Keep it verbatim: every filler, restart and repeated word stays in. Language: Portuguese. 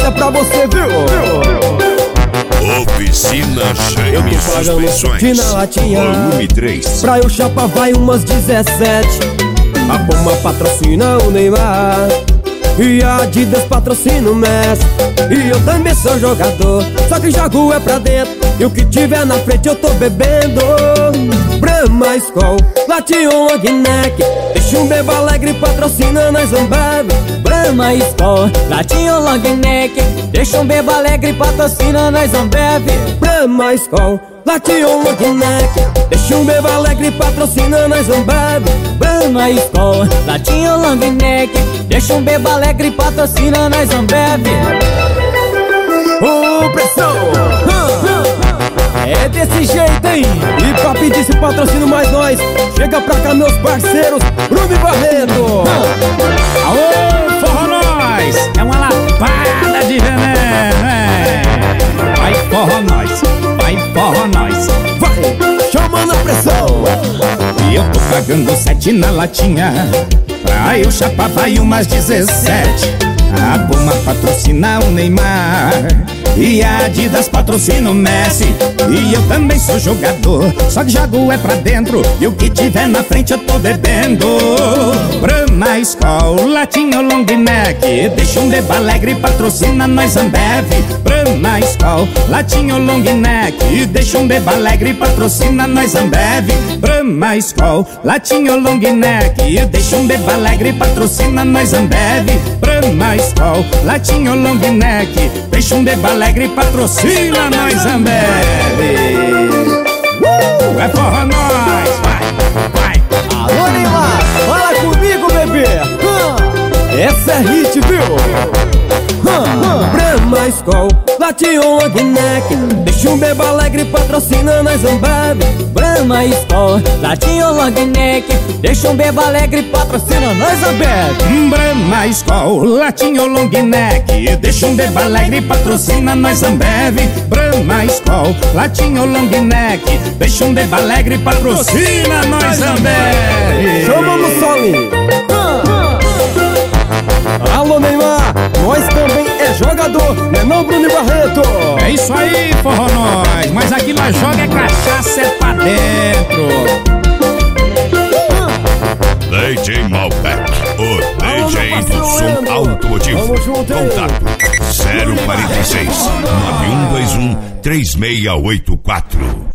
é pra você, viu? Oficina Jaime Suspensões, Tina Latinha, volume três. Pra eu chapa vai umas dezessete. A Puma patrocina o Neymar e a Adidas patrocina o Messi. E eu também sou jogador, só que jogo é pra dentro, e o que tiver na frente eu tô bebendo. Brahma, Skol, Latinha, long neck, deixa um beba alegre patrocina nós Ambev. Brahma, Skol, Latinha, long neck, deixa um beba alegre patrocina nós Ambev. Brahma, Skol, Latinha, long neck, deixa um beba alegre patrocina nós Ambev. Brahma, Skol, Latinha, long neck, deixa um beba alegre patrocina nós Ambev. Ô, pressão! É desse jeito, hein? E pra pedir esse patrocínio mais nós, chega pra cá meus parceiros, Bruno e Barreto. Aô, forró nós! É uma lapada de veneno, é. Vai forró nós, vai forró nós. Vai, chamando a pressão. E eu tô pagando sete na latinha, pra eu chapar vai umas dezessete. A Puma patrocina o Neymar e a Adidas patrocina o Messi. E eu também sou jogador, só que jogo é pra dentro, e o que tiver na frente eu tô bebendo. Brahma, Skol, Latinha, long neck, deixa um beba alegre patrocina nós Ambev. Brahma, Skol, Latinha, long neck, deixa um beba alegre patrocina nós Ambev. Brahma, Skol, Latinha, long neck, deixa um beba alegre patrocina nós Ambev. Brahma, Skol, Latinha, long neck, deixa um beba alegre patrocina nós Ambev. Uh, é forró nós, vai, vai. Alô, Neymar, fala comigo, bebê. Hum, essa é hit, viu? Hum, Brahma, Skol, Latinha, long neck, deixa um beba alegre patrocina nós Ambev. Brahma, Skol, Latinha, long neck, deixa um beba alegre patrocina nós Ambev. Brahma, Skol, Latinha, long neck, deixa um beba alegre patrocina nós Ambev. Brahma, Skol, Latinha, long neck, deixa um beba alegre patrocina nós Ambev. Chamamos o Solinho. Alô, Neymar, nós também é jogador, né não, Bruno e Barreto? É isso aí, forró nós, mas aqui nós joga é cachaça, é pra dentro. D J Malbec, o D J do som automotivo. Contato zero quarenta e seis, nove um dois um, três seis oito quatro.